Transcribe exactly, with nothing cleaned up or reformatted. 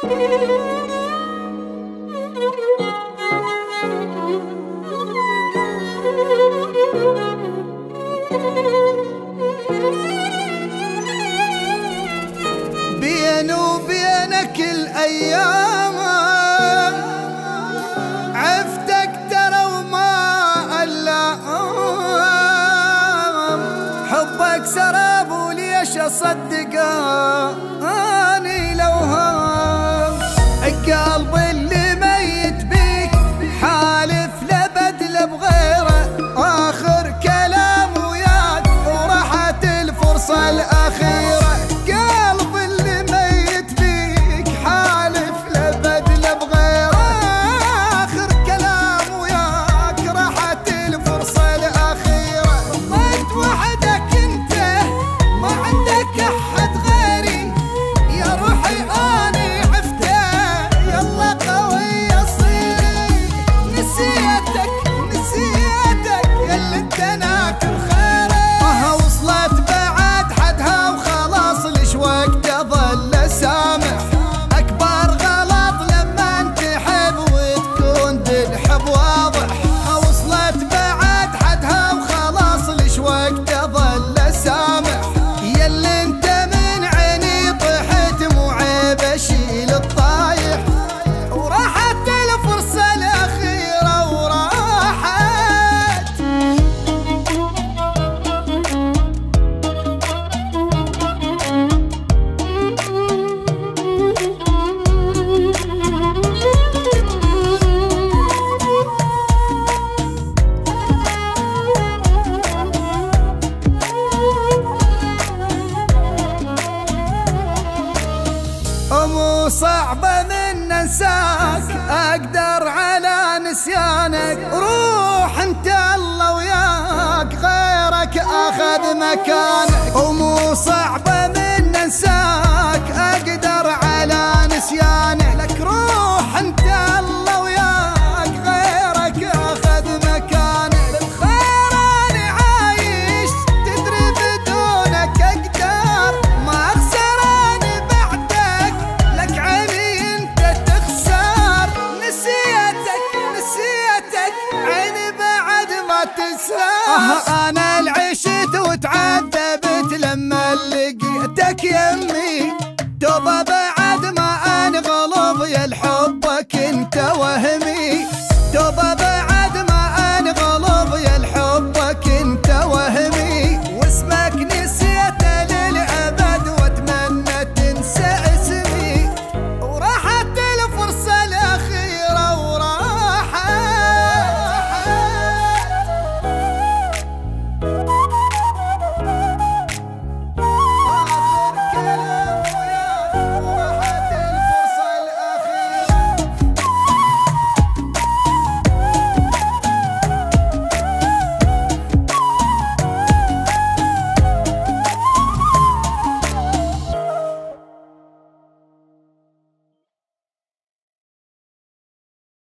بيني وبينك الأيام عفتك ترى وما ألام، حبك سراب وليش أصدق أني لو هام، القلب اللي ميت بيك حالف لبد لبغيره، آخر كلام وياك وراحت الفرصة الأخيرة. مو صعبة من ننساك، أقدر على نسيانك، روح انت الله وياك غيرك أخذ مكانك. ومو صعبة من ننساك، أقدر على نسيانك، لك روح انت الله وياك غيرك أخذ مكانك. بالخير أنا عايش تدري بدونك أقدر ما أخسر أنا بعدك، لك عيني انت تخسر، نسيتك نسيتك عيني بعد ما تنسى. أنا العشت وتعذبت لما لقيتك يمي، توبة بعد ما انغلب يا الحبك انت وهمي، توبة